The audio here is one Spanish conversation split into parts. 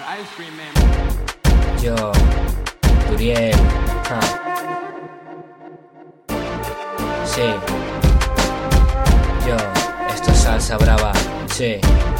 Yo, Duriel, sí. Yo, esto es salsa brava, sí.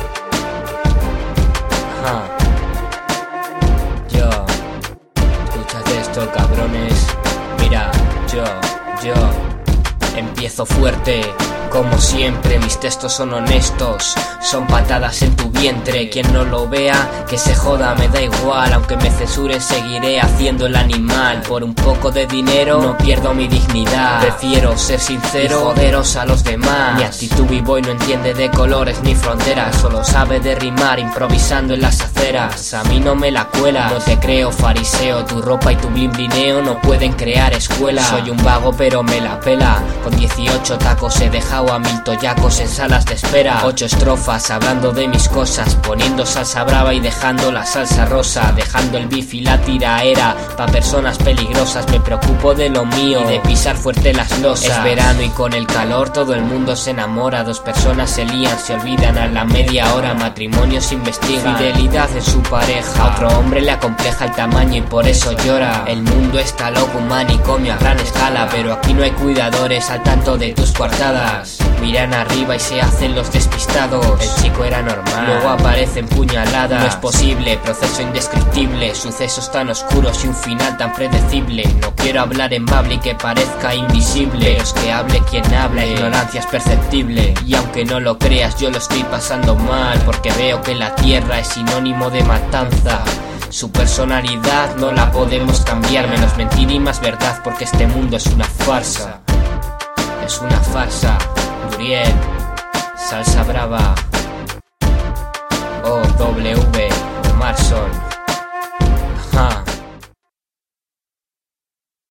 Yo, escuchad esto, cabrones. Mira, yo empiezo fuerte. Como siempre, mis textos son honestos, son patadas en tu vientre. Quien no lo vea, que se joda, me da igual. Aunque me censuren, seguiré haciendo el animal. Por un poco de dinero, no pierdo mi dignidad. Prefiero ser sincero y joderos a los demás. Mi actitud b-boy no entiende de colores ni fronteras, solo sabe de rimar improvisando en las aceras. A mí no me la cuela, no te creo fariseo. Tu ropa y tu blimblineo no pueden crear escuela. Soy un vago pero me la pela. Con 18 tacos he dejado a 1000 toyacos en salas de espera. 8 estrofas hablando de mis cosas, poniendo salsa brava y dejando la salsa rosa, dejando el beef y la tiraera pa' personas peligrosas. Me preocupo de lo mío y de pisar fuerte las losas. Es verano y con el calor todo el mundo se enamora. 2 personas se lían, se olvidan a la media hora. Matrimonios se investigan, fidelidad en su pareja. A otro hombre le acompleja el tamaño y por eso llora. El mundo está loco, manicomio a gran escala, pero aquí no hay cuidadores al tanto de tus coartadas. Miran arriba y se hacen los despistados. El chico era normal, luego aparecen puñaladas. No es posible, proceso indescriptible, sucesos tan oscuros y un final tan predecible. No quiero hablar en bable y que parezca invisible, pero es que hable quien habla, ignorancia es perceptible. Y aunque no lo creas, yo lo estoy pasando mal, porque veo que la tierra es sinónimo de matanza. Su personalidad no la podemos cambiar, menos mentira y más verdad, porque este mundo es una farsa. Es una farsa. Duriel, salsa brava. OW, Marson.